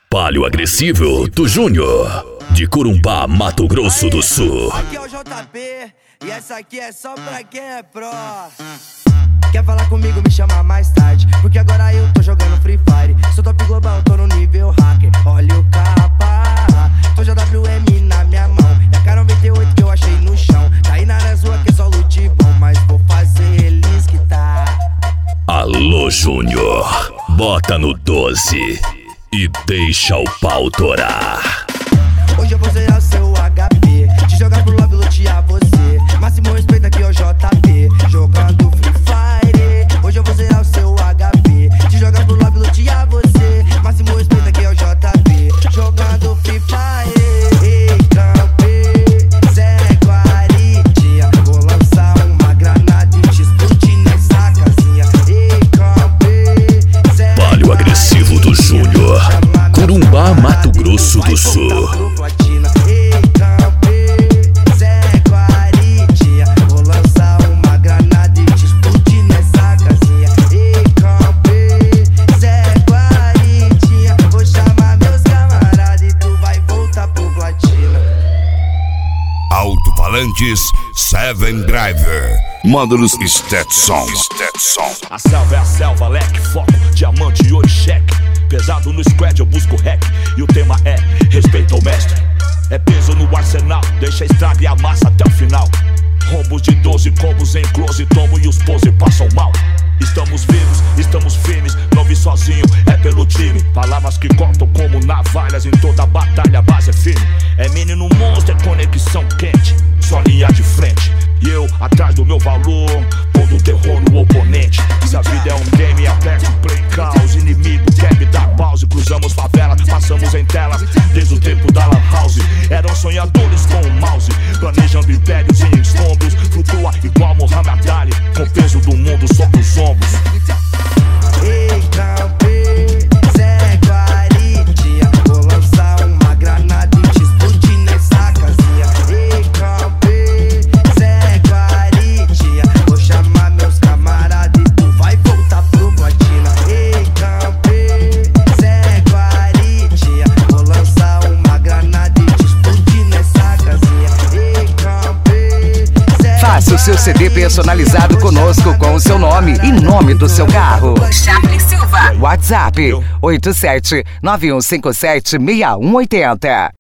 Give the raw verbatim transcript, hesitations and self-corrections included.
Palio Agressivo do Júnior, de Corumbá, Mato Grosso do Sul. Aqui é o J P e essa aqui é só pra quem é pró. Quer falar comigo, me chama mais tarde, porque agora eu tô jogando Free Fire. Sou top global, tô no nível hacker. Olha o capa, tô J W M na minha mão. E a K noventa e oito que eu achei no chão. Tá aí na rua que é só loot bom, mas vou fazer eles que tá. Alô Júnior, bota no doze e deixa o pau torar. Hoje eu vou zerar seu H P, te jogar pro love, lutear você. Máximo respeito aqui, ó J P, jogando Free Fire. Hoje eu vou zerar o seu H P, te jogar pro love, lutear você. Máximo respeito aqui, ó J P, jogando Free Fire. Ei, campe, Zé Guaritinha, vou lançar uma granada e te explodir nessa casinha. Ei, campe, Zé Palio Agressivo do Júnior, Corumbá, Mato Grosso do Sul. Alto-falantes Seven Driver, módulos Stetson. Stetson. A selva é a selva, leque, foco, diamante e ouro cheque. Pesado no squad, eu busco hack. E o tema é respeito ao mestre. É peso no arsenal, deixa a estrada e a massa até o final. Rombos de doze combos em close, tombo e os pose passam mal. Estamos vivos, estamos firmes, não vi sozinho, é pelo time. Palavras que cortam como navalhas, em toda batalha a base é firme. É menino monstro, é conexão quente, só linha de frente. E eu, atrás do meu valor, pondo terror no oponente. Se a vida é um game, aperte o play caos. Inimigo quer me dar pause, cruzamos favela, passamos em telas desde o tempo da lan house. Eram sonhadores com o mouse, planejando impérios em escombros. Flutua igual Muhammad Ali, com o peso do mundo sobre os ombros. Ei, campe, Zé Guaritinha, vou lançar uma granada e te explodir nessa casinha. Ei, campe, Zé Guaritinha, vou chamar meus camaradas e tu vai voltar pro platina. Ei, campe, Zé Guaritinha, vou lançar uma granada e te explodir nessa casinha. Ei, campe, Zé Faça o seu C D personalizado conosco com o seu nome e nome do seu carro. Charles Silva. WhatsApp oito sete nove um cinco sete seis um oito zero.